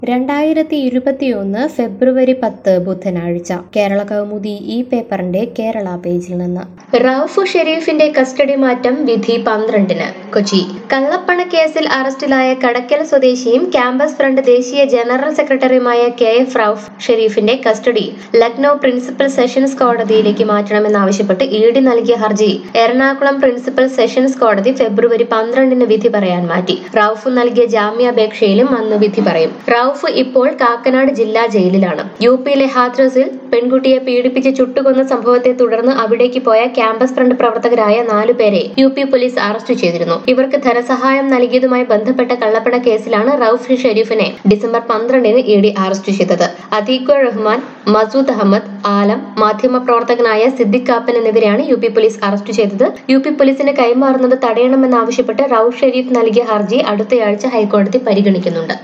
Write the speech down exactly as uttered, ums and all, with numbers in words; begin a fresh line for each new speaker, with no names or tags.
രണ്ടായിരത്തി ഇരുപത്തിയൊന്ന് ഫെബ്രുവരി പത്ത് ബുധനാഴ്ച കേരള കൗമുദി ഈ പേപ്പറിന്റെ കേരള പേജിൽ നിന്ന് റൌഫ് ഷെരീഫിന്റെ കസ്റ്റഡി മാറ്റം വിധി പന്ത്രണ്ടിന്. കൊച്ചി കള്ളപ്പണ കേസിൽ അറസ്റ്റിലായ കടക്കൽ സ്വദേശിയും ക്യാമ്പസ് ഫ്രണ്ട് ദേശീയ ജനറൽ സെക്രട്ടറിയുമായ കെ എഫ് റൌഫ് ഷെരീഫിന്റെ കസ്റ്റഡി ലക്നൌ പ്രിൻസിപ്പൽ സെഷൻസ് കോടതിയിലേക്ക് മാറ്റണമെന്നാവശ്യപ്പെട്ട് ഇ ഡി നൽകിയ ഹർജി എറണാകുളം പ്രിൻസിപ്പൽ സെഷൻസ് കോടതി ഫെബ്രുവരി പന്ത്രണ്ടിന് വിധി പറയാൻ മാറ്റി. റൌഫ് നൽകിയ ജാമ്യാപേക്ഷയിലും അന്ന് വിധി പറയും. റൌഫ് ഇപ്പോൾ കാക്കനാട് ജില്ലാ ജയിലിലാണ്. യു പിയിലെ ഹാഥ്രസിൽ പെൺകുട്ടിയെ പീഡിപ്പിച്ച് ചുട്ടുകൊന്ന സംഭവത്തെ തുടർന്ന് അവിടേക്ക് പോയ ക്യാമ്പസ് ഫ്രണ്ട് പ്രവർത്തകരായ നാലുപേരെ യു പി പോലീസ് അറസ്റ്റ് ചെയ്തിരുന്നു. ഇവർക്ക് ധനസഹായം നൽകിയതുമായി ബന്ധപ്പെട്ട കള്ളപ്പണ കേസിലാണ് റൌഫ് ഷെരീഫിനെ ഡിസംബർ പന്ത്രണ്ടിന് ഇ ഡി അറസ്റ്റ് ചെയ്തത്. അദീഖുർ റഹ്മാൻ, മസൂദ് അഹമ്മദ്, ആലം, മാധ്യമപ്രവർത്തകനായ സിദ്ദിഖ് കാപ്പൻ എന്നിവരെയാണ് യു പി പോലീസ് അറസ്റ്റ് ചെയ്തത്. യു പി പോലീസിന് കൈമാറുന്നത് തടയണമെന്നാവശ്യപ്പെട്ട് റൌഫ് ഷെരീഫ് നൽകിയ ഹർജി അടുത്തയാഴ്ച ഹൈക്കോടതി പരിഗണിക്കുന്നുണ്ട്.